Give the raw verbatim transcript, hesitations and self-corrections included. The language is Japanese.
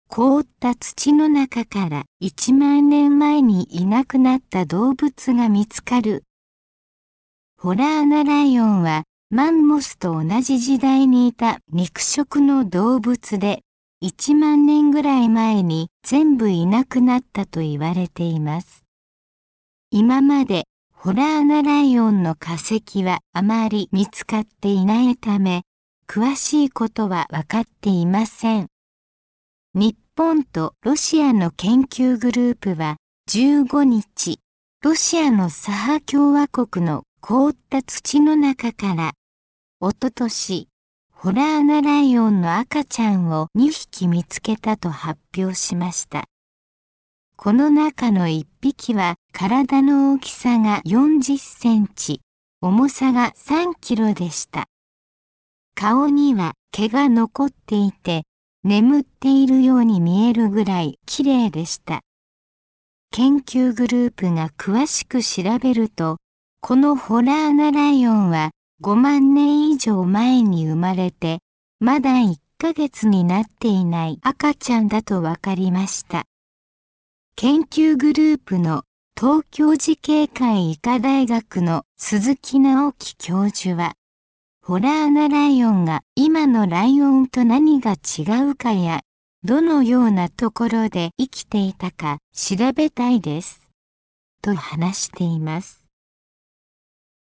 凍った土の中からいちまんねんまえにいなくなった動物が見つかる。ホラー穴ライオンはマンモスと同じ時代にいた肉食の動物で、いちまんねんぐらい前に全部いなくなったと言われています。今までホラー穴ライオンの化石はあまり見つかっていないため、詳しいことは分かっていません。日本とロシアの研究グループはじゅうごにち、ロシアのサハ共和国の凍った土の中から、おととし、ホラー穴ライオンの赤ちゃんをにひき見つけたと発表しました。この中のいっぴきは体の大きさがよんじゅっセンチ、重さがさんキロでした。顔には毛が残っていて、眠っているように見えるぐらいきれいでした。研究グループが詳しく調べると、このホラー穴ライオンはごまんねん以上前に生まれて、まだいっかげつになっていない赤ちゃんだとわかりました。研究グループの東京慈恵会医科大学の鈴木直樹教授は、ホラー穴ライオンが今のライオンと何が違うかや、どのようなところで生きていたか調べたいです。と話しています。